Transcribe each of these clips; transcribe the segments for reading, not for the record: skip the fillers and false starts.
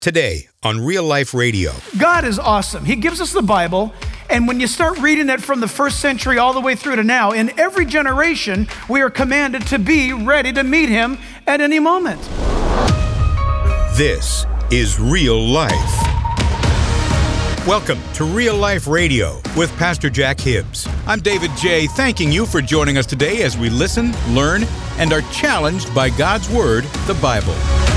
Today on Real Life Radio. God is awesome. He gives us the Bible, and when you start reading it from the first century all the way through to now, in every generation, we are commanded to be ready to meet Him at any moment. This is Real Life. Welcome to Real Life Radio with Pastor Jack Hibbs. I'm David J., thanking you for joining us today as we listen, learn, and are challenged by God's Word, the Bible.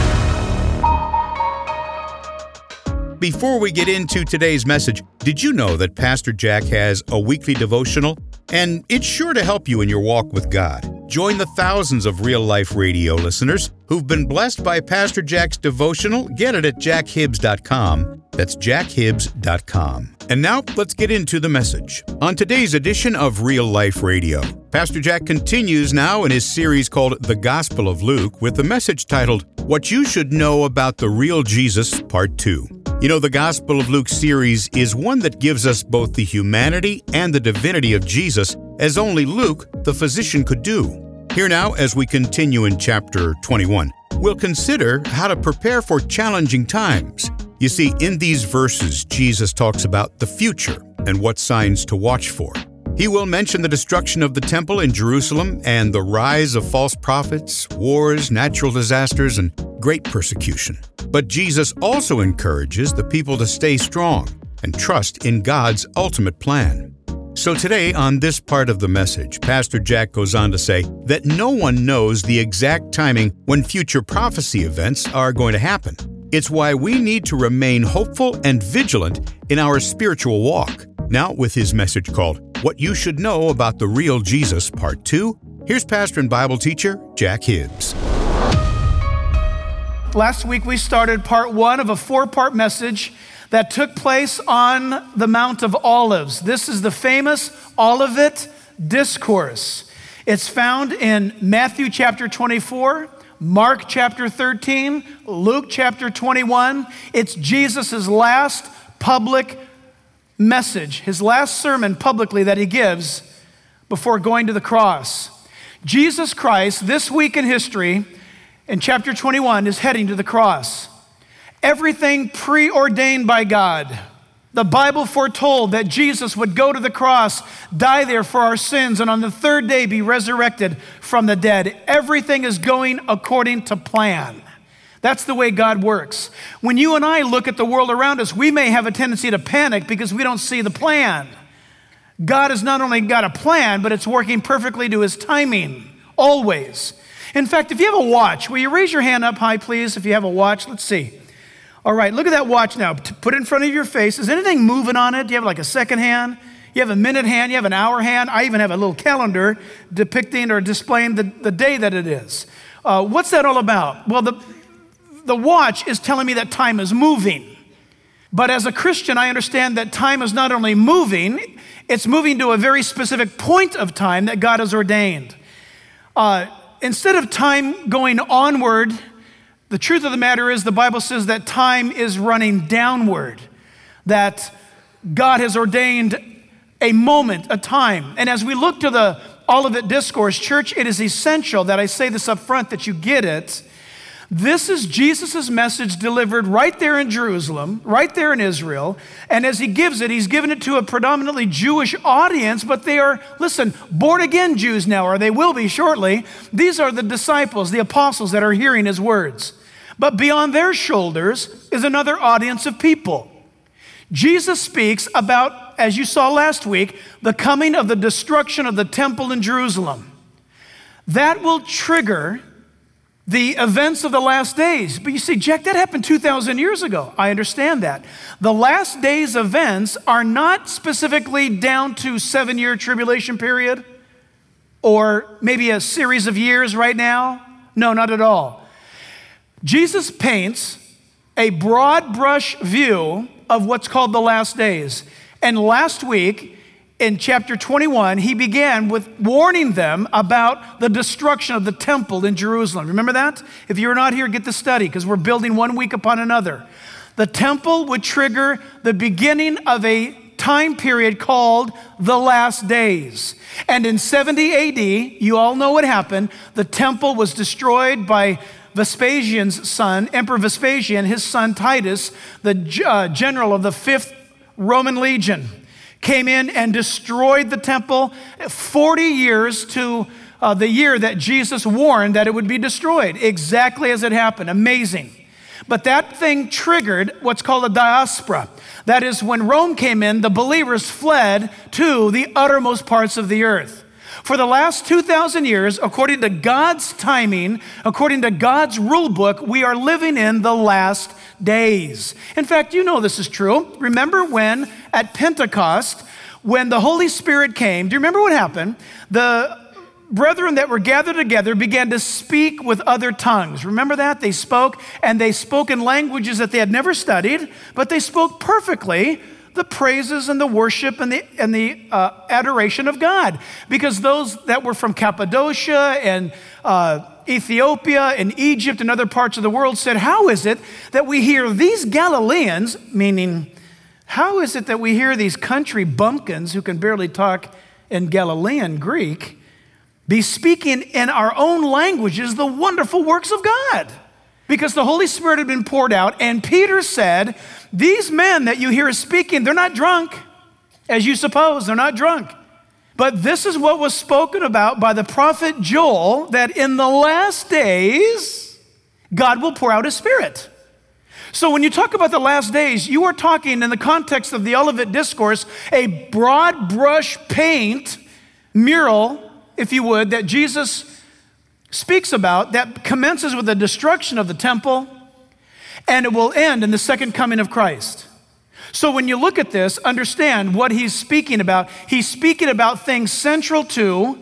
Before we get into today's message, did you know that Pastor Jack has a weekly devotional? And it's sure to help you in your walk with God. Join the thousands of Real Life Radio listeners who've been blessed by Pastor Jack's devotional. Get it at jackhibbs.com. That's jackhibbs.com. And now, let's get into the message. On today's edition of Real Life Radio, Pastor Jack continues now in his series called The Gospel of Luke with the message titled, What You Should Know About the Real Jesus, Part 2. You know, the Gospel of Luke series is one that gives us both the humanity and the divinity of Jesus, as only Luke, the physician, could do. Here now, as we continue in chapter 21, we'll consider how to prepare for challenging times. You see, in these verses, Jesus talks about the future and what signs to watch for. He will mention the destruction of the temple in Jerusalem and the rise of false prophets, wars, natural disasters, and great persecution. But Jesus also encourages the people to stay strong and trust in God's ultimate plan. So today, on this part of the message, Pastor Jack goes on to say that no one knows the exact timing when future prophecy events are going to happen. It's why we need to remain hopeful and vigilant in our spiritual walk. Now, with his message called, What You Should Know About the Real Jesus, Part 2, here's pastor and Bible teacher, Jack Hibbs. Last week we started part 1 of a 4-part message that took place on the Mount of Olives. This is the famous Olivet Discourse. It's found in Matthew chapter 24, Mark chapter 13, Luke chapter 21. It's Jesus' last public message, his last sermon publicly that he gives before going to the cross. Jesus Christ, this week in history, in chapter 21, is heading to the cross. Everything preordained by God. The Bible foretold that Jesus would go to the cross, die there for our sins, and on the third day be resurrected from the dead. Everything is going according to plan. That's the way God works. When you and I look at the world around us, we may have a tendency to panic because we don't see the plan. God has not only got a plan, but it's working perfectly to His timing, always. In fact, if you have a watch, will you raise your hand up high, please, if you have a watch? Let's see. All right, look at that watch now. Put it in front of your face. Is anything moving on it? Do you have like a second hand? You have a minute hand? You have an hour hand? I even have a little calendar depicting or displaying the day that it is. What's that all about? Well, the watch is telling me that time is moving. But as a Christian, I understand that time is not only moving, it's moving to a very specific point of time that God has ordained. Instead of time going onward, the truth of the matter is the Bible says that time is running downward, that God has ordained a moment, a time. And as we look to the Olivet Discourse, church, it is essential that I say this up front, that you get it. This is Jesus' message delivered right there in Jerusalem, right there in Israel. And as he gives it, he's given it to a predominantly Jewish audience, but they are, listen, born-again Jews now, or they will be shortly. These are the disciples, the apostles that are hearing his words. But beyond their shoulders is another audience of people. Jesus speaks about, as you saw last week, the coming of the destruction of the temple in Jerusalem. That will trigger the events of the last days. But you see, Jack, that happened 2,000 years ago. I understand that. The last days events are not specifically down to 7-year tribulation period or maybe a series of years right now. No, not at all. Jesus paints a broad brush view of what's called the last days. And last week, in chapter 21, he began with warning them about the destruction of the temple in Jerusalem. Remember that? If you're not here, get the study, because we're building one week upon another. The temple would trigger the beginning of a time period called the last days. And in 70 AD, you all know what happened. The temple was destroyed by Vespasian's son, Emperor Vespasian, his son Titus, the general of the 5th Roman Legion, came in and destroyed the temple 40 years to the year that Jesus warned that it would be destroyed, exactly as it happened. Amazing. But that thing triggered what's called a diaspora. That is, when Rome came in, the believers fled to the uttermost parts of the earth. For the last 2,000 years, according to God's timing, according to God's rule book, we are living in the last days. In fact, you know this is true. Remember when at Pentecost, when the Holy Spirit came, do you remember what happened? The brethren that were gathered together began to speak with other tongues. Remember that? They spoke, and they spoke in languages that they had never studied, but they spoke perfectly the praises and the worship and the adoration of God. Because those that were from Cappadocia and Ethiopia and Egypt and other parts of the world said, how is it that we hear these Galileans, meaning, how is it that we hear these country bumpkins who can barely talk in Galilean Greek be speaking in our own languages the wonderful works of God? Because the Holy Spirit had been poured out, and Peter said, these men that you hear speaking, they're not drunk, as you suppose, they're not drunk. But this is what was spoken about by the prophet Joel, that in the last days, God will pour out his Spirit. So when you talk about the last days, you are talking in the context of the Olivet Discourse, a broad brush paint mural, if you would, that Jesus speaks about, that commences with the destruction of the temple, and it will end in the second coming of Christ. So when you look at this, understand what he's speaking about. He's speaking about things central to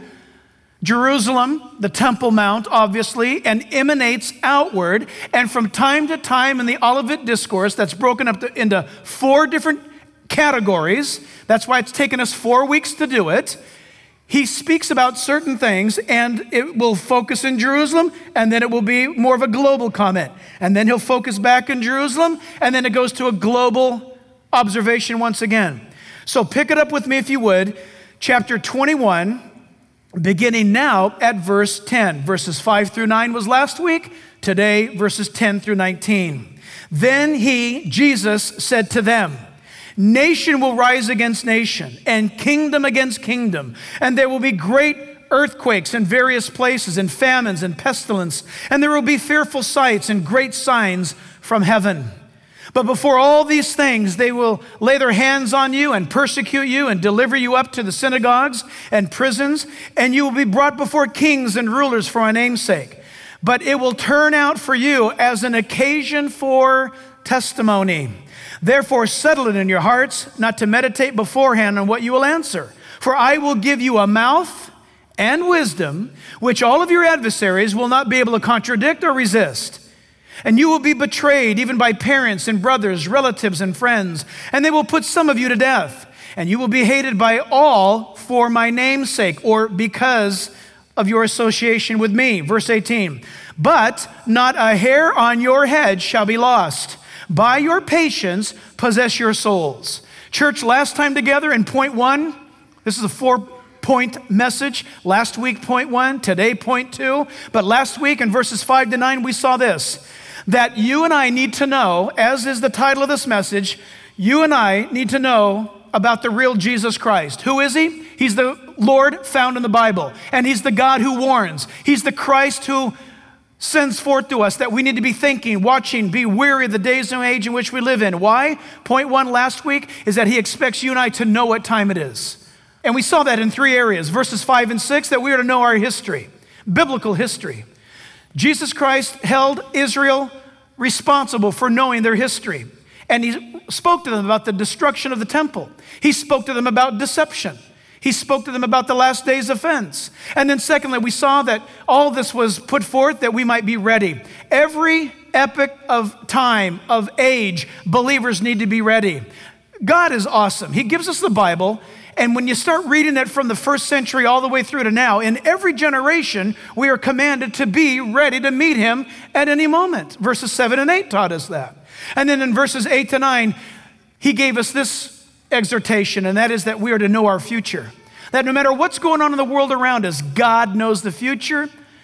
Jerusalem, the Temple Mount, obviously, and emanates outward. And from time to time in the Olivet Discourse, that's broken up into 4 different categories. That's why it's taken us 4 weeks to do it. He speaks about certain things, and it will focus in Jerusalem, and then it will be more of a global comment. And then he'll focus back in Jerusalem, and then it goes to a global observation once again. So pick it up with me if you would. Chapter 21, beginning now at verse 10. Verses 5 through 9 was last week. Today, verses 10 through 19. Then he, Jesus, said to them, nation will rise against nation, and kingdom against kingdom, and there will be great earthquakes in various places, and famines and pestilence, and there will be fearful sights and great signs from heaven. But before all these things, they will lay their hands on you and persecute you and deliver you up to the synagogues and prisons, and you will be brought before kings and rulers for my name's sake. But it will turn out for you as an occasion for testimony. Therefore, settle it in your hearts, not to meditate beforehand on what you will answer. For I will give you a mouth and wisdom, which all of your adversaries will not be able to contradict or resist. And you will be betrayed even by parents and brothers, relatives and friends, and they will put some of you to death. And you will be hated by all for my name's sake, or because of your association with me. Verse 18, but not a hair on your head shall be lost. By your patience, possess your souls. Church, last time together in point 1, this is a 4-point message. Last week, point 1, today, point 2. But last week in verses 5 to 9, we saw this, that you and I need to know, as is the title of this message, you and I need to know about the real Jesus Christ. Who is he? He's the Lord found in the Bible, and he's the God who warns. He's the Christ who sends forth to us that we need to be thinking, watching, be weary of the days and age in which we live in. Why? Point 1 last week is that he expects you and I to know what time it is. And we saw that in 3 areas. Verses 5 and 6, that we are to know our history, biblical history. Jesus Christ held Israel responsible for knowing their history. And he spoke to them about the destruction of the temple. He spoke to them about deception. He spoke to them about the last day's offense. And then secondly, we saw that all this was put forth that we might be ready. Every epoch of time, of age, believers need to be ready. God is awesome. He gives us the Bible, and when you start reading it from the 1st century all the way through to now, in every generation, we are commanded to be ready to meet him at any moment. Verses 7 and 8 taught us that. And then in verses 8 to 9, he gave us this exhortation, and that is that we are to know our future. That no matter what's going on in the world around us, God knows the future.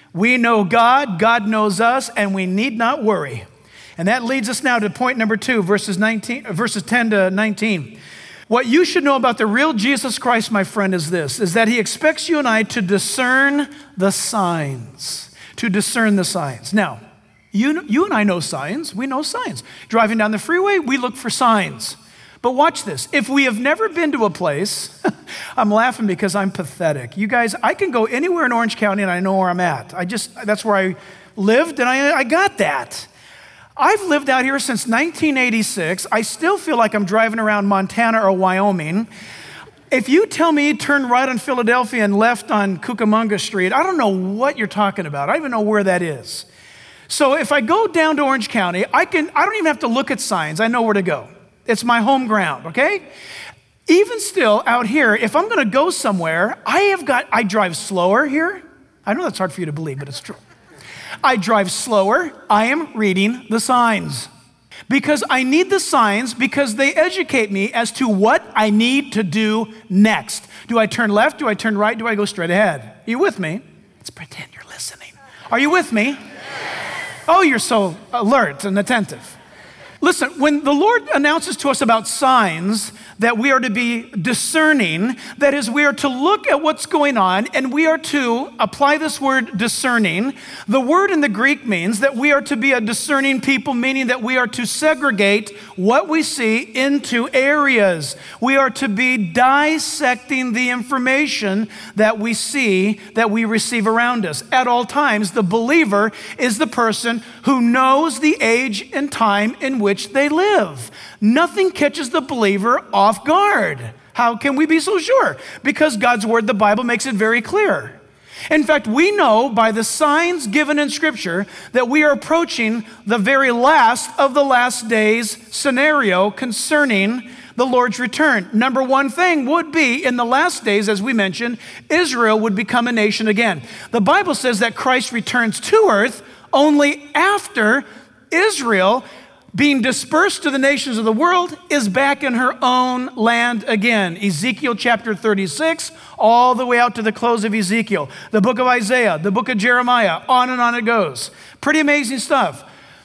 We know God, God knows us, and we need not worry. And that leads us now to point number 2, verses 10 to 19. What you should know about the real Jesus Christ, my friend, is this, is that he expects you and I to discern the signs. To discern the signs. Now, you and I know signs. We know signs. Driving down the freeway, we look for signs. But watch this. If we have never been to a place, I'm laughing because I'm pathetic. You guys, I can go anywhere in Orange County and I know where I'm at. That's where I lived and I got that. I've lived out here since 1986. I still feel like I'm driving around Montana or Wyoming. If you tell me turn right on Philadelphia and left on Cucamonga Street, I don't know what you're talking about. I don't even know where that is. So if I go down to Orange County, I don't even have to look at signs. I know where to go. It's my home ground, okay? Even still, out here, if I'm gonna go somewhere, I drive slower here. I know that's hard for you to believe, but it's true. I drive slower. I am reading the signs. Because I need the signs because they educate me as to what I need to do next. Do I turn left? Do I turn right? Do I go straight ahead? Are you with me? Let's pretend you're listening. Are you with me? Oh, you're so alert and attentive. Listen, when the Lord announces to us about signs that we are to be discerning, that is, we are to look at what's going on and we are to apply this word discerning. The word in the Greek means that we are to be a discerning people, meaning that we are to segregate what we see into areas. We are to be dissecting the information that we see, that we receive around us. At all times, the believer is the person who knows the age and time in which they live. Nothing catches the believer off guard. How can we be so sure? Because God's word, the Bible, makes it very clear. In fact, we know by the signs given in Scripture that we are approaching the very last of the last days scenario concerning the Lord's return. Number one thing would be, in the last days, as we mentioned, Israel would become a nation again. The Bible says that Christ returns to earth only after Israel, being dispersed to the nations of the world, is back in her own land again. Ezekiel chapter 36, all the way out to the close of Ezekiel. The book of Isaiah, the book of Jeremiah, on and on it goes. Pretty amazing stuff.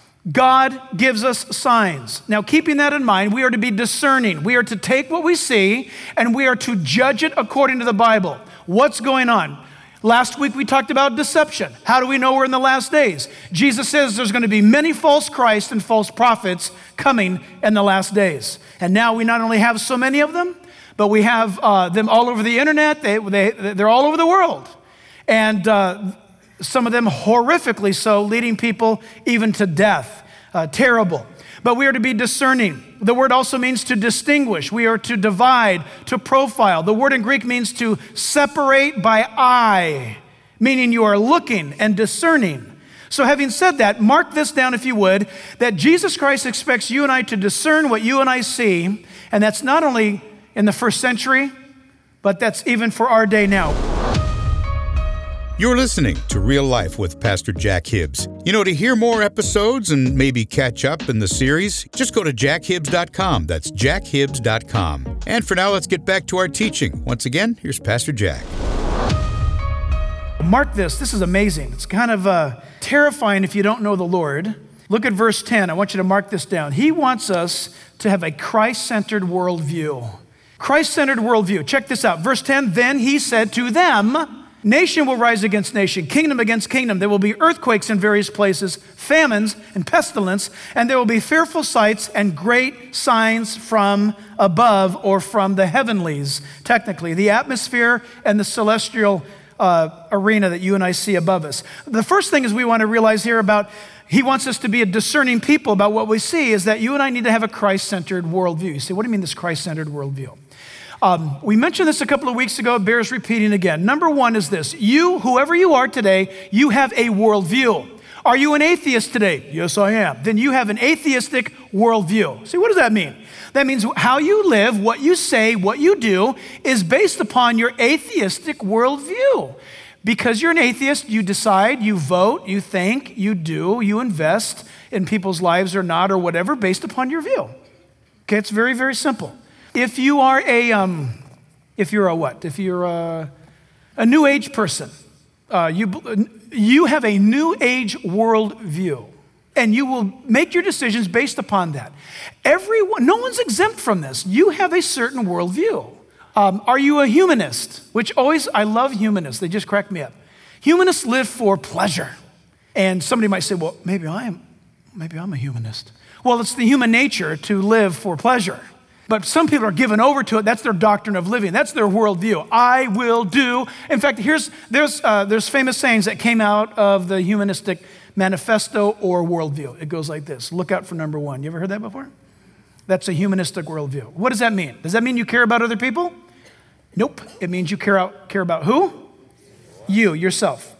God gives us signs. Now, keeping that in mind, we are to be discerning. We are to take what we see and we are to judge it according to the Bible. What's going on? Last week we talked about deception. How do we know we're in the last days? Jesus says there's going to be many false Christs and false prophets coming in the last days. And now we not only have so many of them, but we have them all over the internet. They're all over the world. And some of them horrifically so, leading people even to death. Terrible. But we are to be discerning. The word also means to distinguish. We are to divide, to profile. The word in Greek means to separate by eye, meaning you are looking and discerning. So having said that, mark this down if you would, that Jesus Christ expects you and I to discern what you and I see, and that's not only in the first century, but that's even for our day now. You're listening to Real Life with Pastor Jack Hibbs. You know, to hear more episodes and maybe catch up in the series, just go to jackhibbs.com. That's jackhibbs.com. And for now, let's get back to our teaching. Once again, here's Pastor Jack. Mark this. This is amazing. It's kind of terrifying if you don't know the Lord. Look at verse 10. I want you to mark this down. He wants us to have a Christ-centered worldview. Christ-centered worldview. Check this out. Verse 10, then he said to them, nation will rise against nation, kingdom against kingdom. There will be earthquakes in various places, famines and pestilence, and there will be fearful sights and great signs from above, or from the heavenlies, technically, the atmosphere and the celestial arena that you and I see above us. The first thing is we want to realize here about, he wants us to be a discerning people about what we see, is that you and I need to have a Christ-centered worldview. You say, what do you mean this Christ-centered worldview? We mentioned this a couple of weeks ago. It bears repeating again. Number one is this. You, whoever you are today, you have a worldview. Are you an atheist today? Yes, I am. Then you have an atheistic worldview. See, what does that mean? That means how you live, what you say, what you do is based upon your atheistic worldview. Because you're an atheist, you decide, you vote, you think, you do, you invest in people's lives or not, or whatever, based upon your view. Okay, it's very, very simple. If you are a new age person, You have a new age worldview, and you will make your decisions based upon that. No one's exempt from this. You have a certain worldview. Are you a humanist? I love humanists. They just crack me up. Humanists live for pleasure. And somebody might say, well, maybe I'm a humanist. Well, it's the human nature to live for pleasure. But some people are given over to it. That's their doctrine of living. That's their worldview. I will do. In fact, there's famous sayings that came out of the humanistic manifesto or worldview. It goes like this. Look out for number one. You ever heard that before? That's a humanistic worldview. What does that mean? Does that mean you care about other people? Nope. It means you care about who? You, yourself.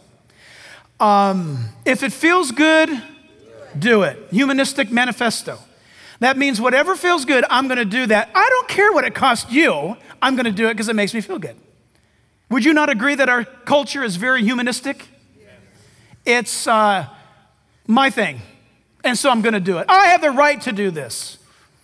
If it feels good, do it. Humanistic manifesto. That means whatever feels good, I'm going to do that. I don't care what it costs you. I'm going to do it because it makes me feel good. Would you not agree that our culture is very humanistic? It's my thing, and so I'm going to do it. I have the right to do this.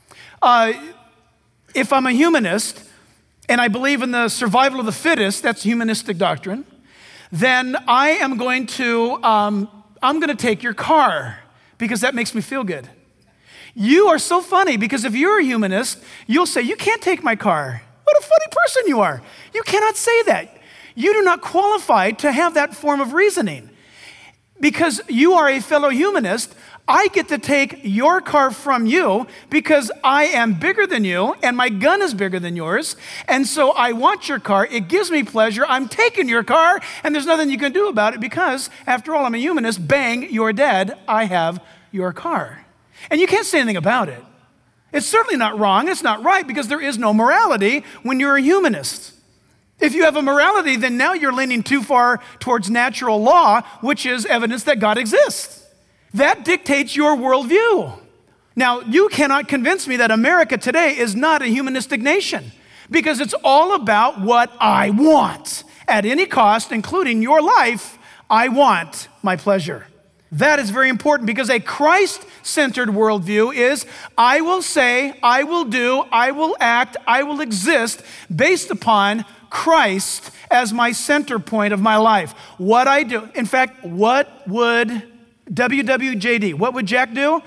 If I'm a humanist and I believe in the survival of the fittest, that's humanistic doctrine, then I am going to take your car because that makes me feel good. You are so funny because if you're a humanist, you'll say, you can't take my car. What a funny person you are. You cannot say that. You do not qualify to have that form of reasoning. Because you are a fellow humanist, I get to take your car from you because I am bigger than you and my gun is bigger than yours. And so I want your car. It gives me pleasure. I'm taking your car and there's nothing you can do about it because after all, I'm a humanist. Bang, you're dead. I have your car. And you can't say anything about it. It's certainly not wrong. It's not right because there is no morality when you're a humanist. If you have a morality, then now you're leaning too far towards natural law, which is evidence that God exists. That dictates your worldview. Now, you cannot convince me that America today is not a humanistic nation because it's all about what I want. At any cost, including your life, I want my pleasure. That is very important because a Christ-centered worldview is I will say, I will do, I will act, I will exist based upon Christ as my center point of my life. What I do. In fact, what would WWJD, what would Jack do?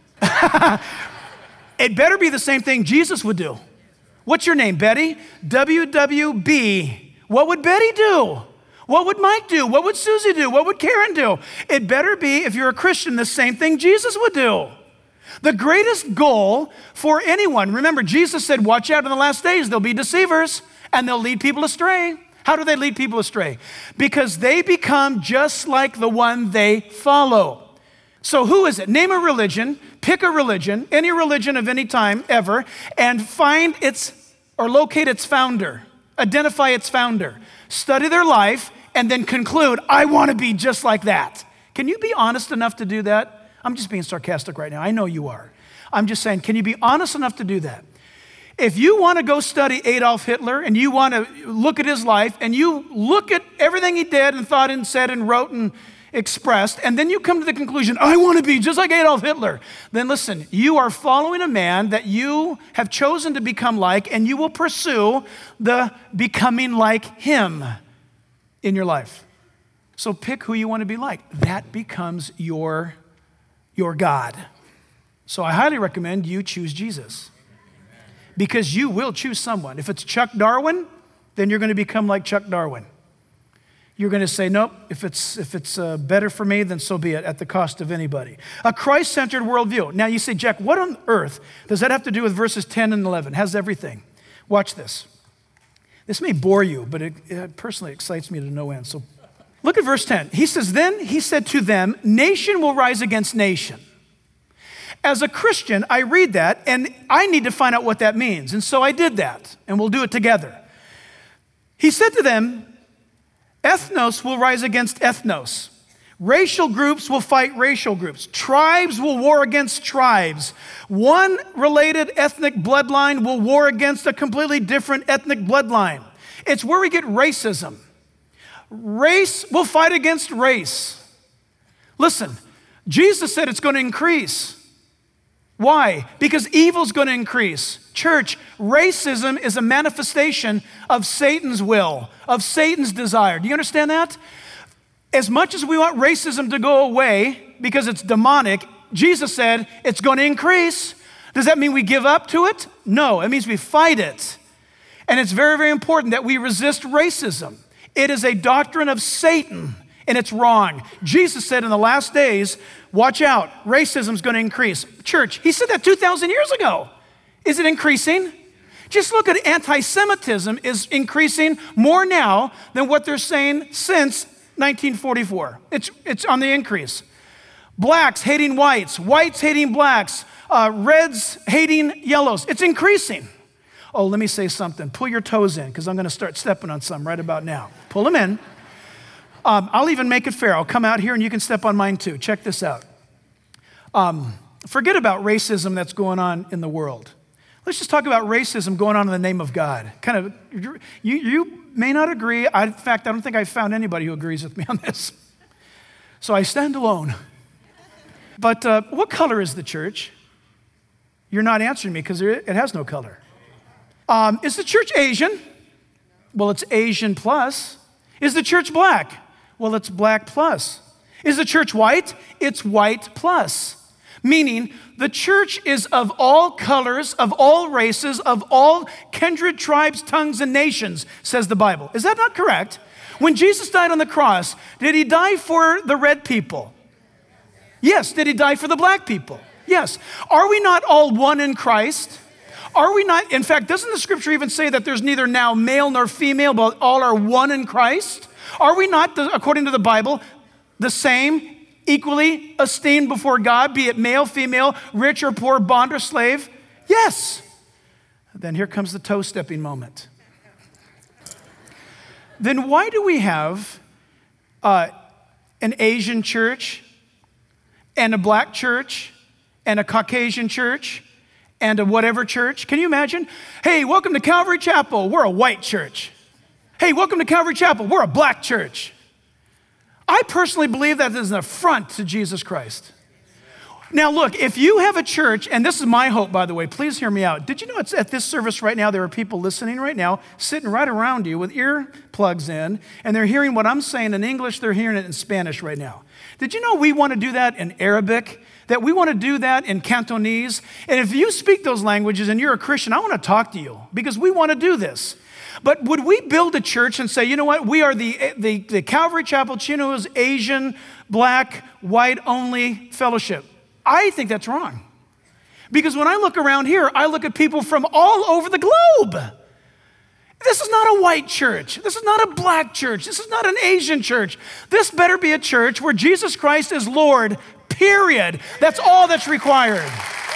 It better be the same thing Jesus would do. What's your name, Betty? WWB. What would Betty do? What would Mike do? What would Susie do? What would Karen do? It better be, if you're a Christian, the same thing Jesus would do. The greatest goal for anyone, remember, Jesus said, watch out in the last days, there'll be deceivers and they'll lead people astray. How do they lead people astray? Because they become just like the one they follow. So who is it? Name a religion, pick a religion, any religion of any time ever, and find locate its founder, identify its founder, study their life, and then conclude, I want to be just like that. Can you be honest enough to do that? I'm just being sarcastic right now. I know you are. I'm just saying, can you be honest enough to do that? If you want to go study Adolf Hitler and you want to look at his life and you look at everything he did and thought and said and wrote and expressed, and then you come to the conclusion, I want to be just like Adolf Hitler, then listen, you are following a man that you have chosen to become like, and you will pursue the becoming like him in your life. So pick who you want to be like. That becomes your God. So I highly recommend you choose Jesus. Because you will choose someone. If it's Chuck Darwin, then you're going to become like Chuck Darwin. You're going to say, nope, if it's better for me, then so be it, at the cost of anybody. A Christ-centered worldview. Now you say, Jack, what on earth does that have to do with verses 10 and 11? It has everything. Watch this. This may bore you, but it personally excites me to no end. So look at verse 10. He says, then he said to them, nation will rise against nation. As a Christian, I read that, and I need to find out what that means. And so I did that, and we'll do it together. He said to them, ethnos will rise against ethnos. Racial groups will fight racial groups. Tribes will war against tribes. One related ethnic bloodline will war against a completely different ethnic bloodline. It's where we get racism. Race will fight against race. Listen, Jesus said it's going to increase. Why? Because evil's going to increase. Church, racism is a manifestation of Satan's will, of Satan's desire. Do you understand that? As much as we want racism to go away because it's demonic, Jesus said it's going to increase. Does that mean we give up to it? No, it means we fight it. And it's very, very important that we resist racism. It is a doctrine of Satan, and it's wrong. Jesus said in the last days, watch out, racism's going to increase. Church, he said that 2,000 years ago. Is it increasing? Just look at anti-Semitism is increasing more now than what they're saying since 1944. It's on the increase. Blacks hating whites, whites hating blacks, reds hating yellows. It's increasing. Oh, let me say something. Pull your toes in, because I'm going to start stepping on some right about now. Pull them in. I'll even make it fair. I'll come out here and you can step on mine too. Check this out. Forget about racism that's going on in the world. Let's just talk about racism going on in the name of God. Kind of, you may not agree. In fact, I don't think I've found anybody who agrees with me on this. So I stand alone. But what color is the church? You're not answering me because it has no color. Is the church Asian? Well, it's Asian plus. Is the church black? Well, it's black plus. Is the church white? It's white plus. Meaning, the church is of all colors, of all races, of all kindred tribes, tongues, and nations, says the Bible. Is that not correct? When Jesus died on the cross, did he die for the red people? Yes. Did he die for the black people? Yes. Are we not all one in Christ? Are we not, in fact, doesn't the scripture even say that there's neither now male nor female, but all are one in Christ? Are we not, according to the Bible, the same, equally esteemed before God, be it male, female, rich or poor, bond or slave? Yes. Then here comes the toe-stepping moment. Then why do we have an Asian church and a black church and a Caucasian church and a whatever church? Can you imagine? Hey, welcome to Calvary Chapel. We're a white church. Hey, welcome to Calvary Chapel. We're a black church. I personally believe that is an affront to Jesus Christ. Now look, if you have a church, and this is my hope, by the way, please hear me out. Did you know it's at this service right now, there are people listening right now, sitting right around you with earplugs in, and they're hearing what I'm saying in English, they're hearing it in Spanish right now. Did you know we want to do that in Arabic? That we want to do that in Cantonese? And if you speak those languages and you're a Christian, I want to talk to you because we want to do this. But would we build a church and say, you know what, we are the Calvary Chapel Chino's Asian, black, white only fellowship? I think that's wrong. Because when I look around here, I look at people from all over the globe. This is not a white church. This is not a black church. This is not an Asian church. This better be a church where Jesus Christ is Lord, period. That's all that's required.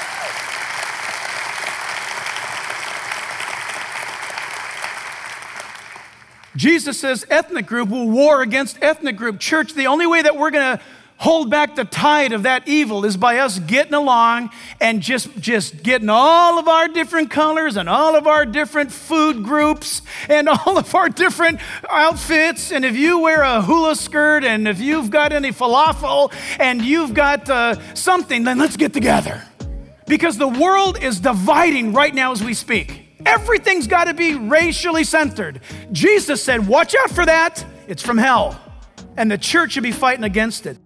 Jesus says ethnic group will war against ethnic group. Church, the only way that we're going to hold back the tide of that evil is by us getting along and just getting all of our different colors and all of our different food groups and all of our different outfits. And if you wear a hula skirt and if you've got any falafel and you've got something, then let's get together. Because the world is dividing right now as we speak. Everything's got to be racially centered. Jesus said, watch out for that. It's from hell. And the church should be fighting against it.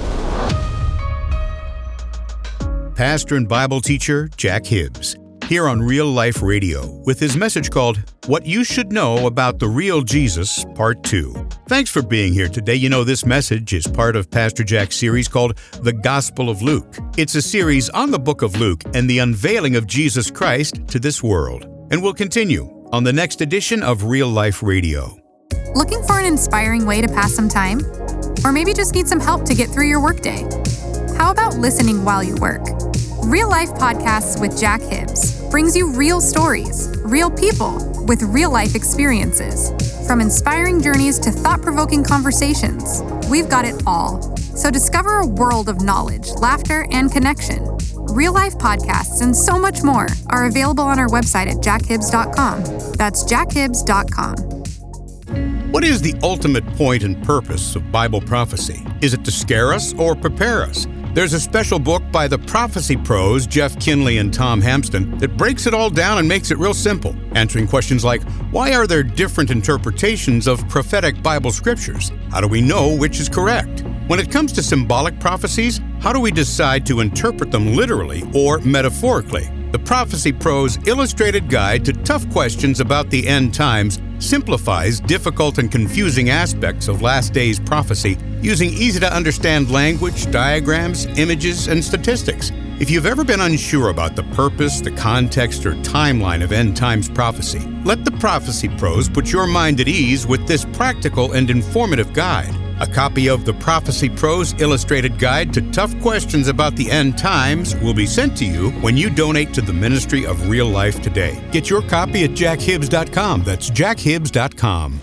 Pastor and Bible teacher Jack Hibbs, here on Real Life Radio, with his message called What You Should Know About the Real Jesus, Part 2. Thanks for being here today. You know, this message is part of Pastor Jack's series called The Gospel of Luke. It's a series on the book of Luke and the unveiling of Jesus Christ to this world. And we'll continue on the next edition of Real Life Radio. Looking for an inspiring way to pass some time? Or maybe just need some help to get through your workday? How about listening while you work? Real Life Podcasts with Jack Hibbs brings you real stories, real people with real life experiences. From inspiring journeys to thought-provoking conversations, we've got it all. So discover a world of knowledge, laughter, and connection. Real Life Podcasts and so much more are available on our website at jackhibbs.com. That's jackhibbs.com. What is the ultimate point and purpose of Bible prophecy? Is it to scare us or prepare us? There's a special book by the prophecy pros Jeff Kinley and Tom Hampton that breaks it all down and makes it real simple, answering questions like, why are there different interpretations of prophetic Bible scriptures? How do we know which is correct? When it comes to symbolic prophecies, how do we decide to interpret them literally or metaphorically? The Prophecy Pros Illustrated Guide to Tough Questions About the End Times simplifies difficult and confusing aspects of last days prophecy using easy-to-understand language, diagrams, images, and statistics. If you've ever been unsure about the purpose, the context, or timeline of end times prophecy, let the Prophecy Pros put your mind at ease with this practical and informative guide. A copy of the Prophecy Pros Illustrated Guide to Tough Questions About the End Times will be sent to you when you donate to the Ministry of Real Life today. Get your copy at jackhibbs.com. That's jackhibbs.com.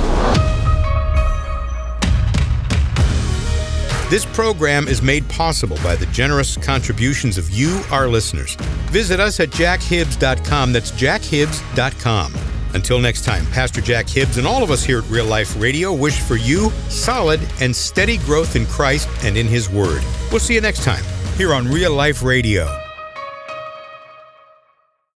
This program is made possible by the generous contributions of you, our listeners. Visit us at jackhibbs.com. That's jackhibbs.com. Until next time, Pastor Jack Hibbs and all of us here at Real Life Radio wish for you solid and steady growth in Christ and in His Word. We'll see you next time here on Real Life Radio.